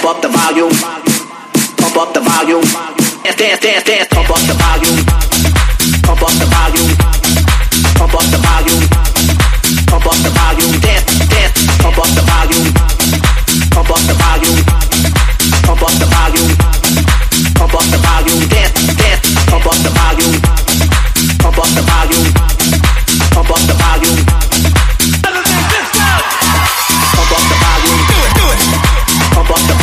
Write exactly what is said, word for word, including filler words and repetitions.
pump up the volume, pump up the volume, dance, dance, dance, dance, pump up the volume, pump up the volume,